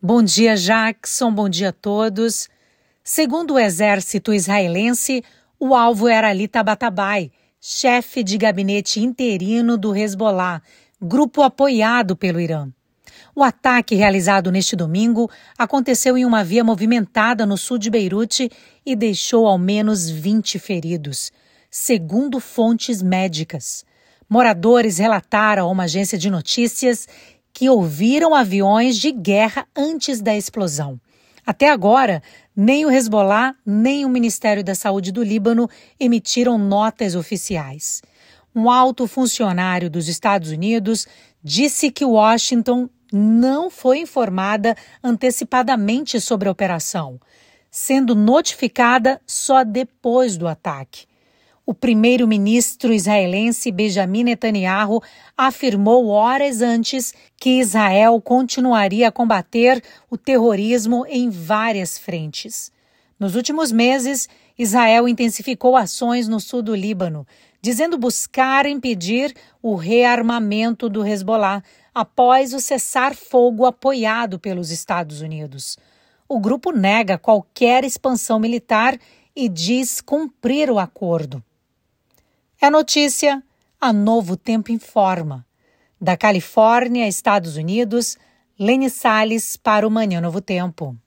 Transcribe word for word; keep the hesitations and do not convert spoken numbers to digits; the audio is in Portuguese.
Bom dia, Jackson. Bom dia a todos. Segundo o exército israelense, o alvo era Ali Tabatabai, chefe de gabinete interino do Hezbollah, grupo apoiado pelo Irã. O ataque realizado neste domingo aconteceu em uma via movimentada no sul de Beirute e deixou ao menos vinte feridos, segundo fontes médicas. Moradores relataram a uma agência de notícias que ouviram aviões de guerra antes da explosão. Até agora, nem o Hezbollah nem o Ministério da Saúde do Líbano emitiram notas oficiais. Um alto funcionário dos Estados Unidos disse que Washington não foi informada antecipadamente sobre a operação, sendo notificada só depois do ataque. O primeiro-ministro israelense Benjamin Netanyahu afirmou horas antes que Israel continuaria a combater o terrorismo em várias frentes. Nos últimos meses, Israel intensificou ações no sul do Líbano, dizendo buscar impedir o rearmamento do Hezbollah após o cessar-fogo apoiado pelos Estados Unidos. O grupo nega qualquer expansão militar e diz cumprir o acordo. É notícia, a Novo Tempo informa. Da Califórnia, Estados Unidos, Lene Salles para o Manhã Novo Tempo.